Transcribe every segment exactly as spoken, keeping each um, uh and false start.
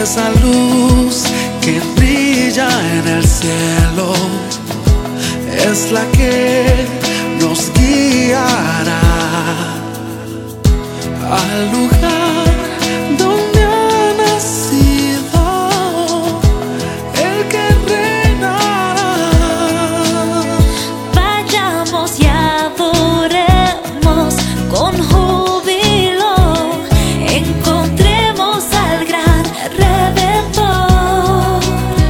esa luz que brilla en el cielo es la que nos guiará al lugar donde ha nacido el que reinará. Vayamos y adoremos con júbilo, encontremos al gran Redentor.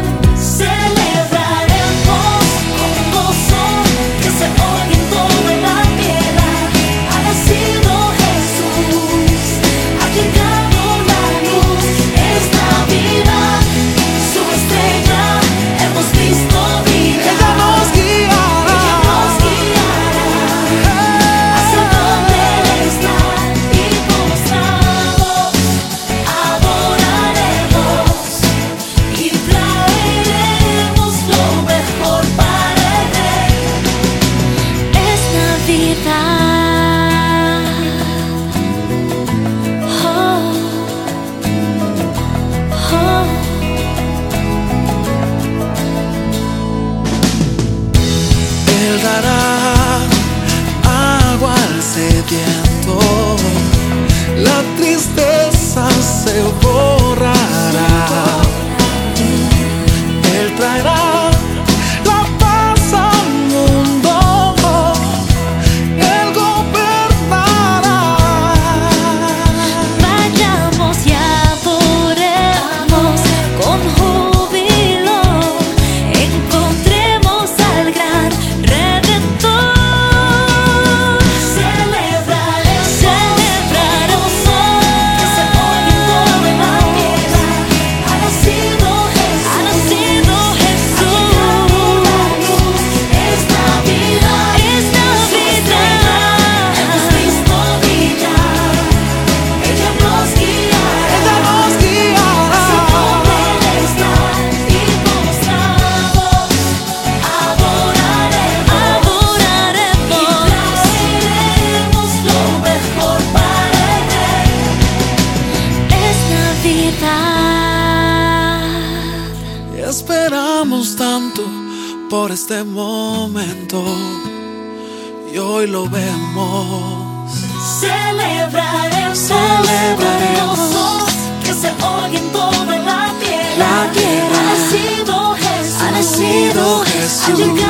Celebraremos con gozo que se oye en toda la tierra. Ha nacido Jesús, ha llegado la luz, es Navidad, su estrella hemos visto brillar. Ella nos guiará, Ella nos guiará hacia donde Él está, y postrados adoraremos y traeremos lo mejor para el Rey. Es Navidad. Oh, oh. Él dará agua al sediento, la tristeza se borrará. Él traerá la paz al mundo, Él gobernará. Vayamos y adoremos con júbilo, encontremos al gran Redentor. Celebraremos, celebraremos que se oye en toda la tierra. Ha nacido Jesús, ha nacido Jesús. Es Navidad, es Navidad. Hemos visto brillar. Ella nos guiará, Ella nos guiará. hacia donde Él está, y postrados adoraremos, adoraremos y traeremos lo mejor para el Rey. Es Navidad. Y esperamos tanto por este momento y hoy lo vemos. Celebraremos, Celebraremos con gozo que se oye en toda la tierra. La tierra. Ha nacido Jesús, Ha nacido ha Jesús. llegado